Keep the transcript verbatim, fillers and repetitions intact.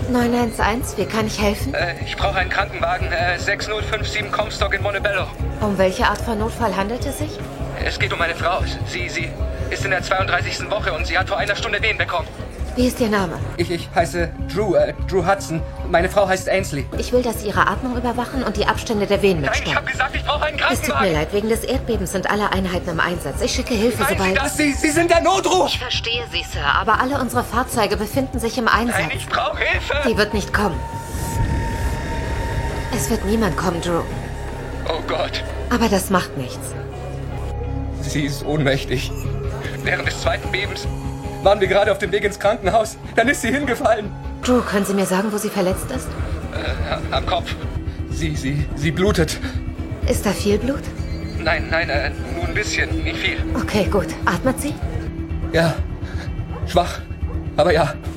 neun eins eins, wie kann ich helfen? Äh, ich brauche einen Krankenwagen. Äh, sechs null fünf sieben Comstock in Montebello. Um welche Art von Notfall handelt es sich? Es geht um meine Frau. Sie, sie ist in der zweiunddreißigsten Woche und sie hat vor einer Stunde Wehen bekommen. Wie ist Ihr Name? Ich, ich heiße Drew, äh, Drew Hudson. Meine Frau heißt Ainsley. Ich will, dass Sie Ihre Atmung überwachen und die Abstände der Venen Nein, mitstimmen. ich habe gesagt, ich brauche einen Es tut mir Krankenwagen. leid, wegen des Erdbebens sind alle Einheiten im Einsatz. Ich schicke Hilfe, Meinen Sie sobald... das? Sie, sie sind der Notruf. Ich verstehe Sie, Sir, aber alle unsere Fahrzeuge befinden sich im Einsatz. Nein, ich brauche Hilfe. Die wird nicht kommen. Es wird niemand kommen, Drew. Oh Gott. Aber das macht nichts. Sie ist ohnmächtig. Während des zweiten Bebens waren wir gerade auf dem Weg ins Krankenhaus. Dann ist sie hingefallen. Drew, können Sie mir sagen, wo sie verletzt ist? Äh, am Kopf. Sie, sie, sie blutet. Ist da viel Blut? Nein, nein, äh, nur ein bisschen, nicht viel. Okay, gut. Atmet sie? Ja, schwach, aber ja.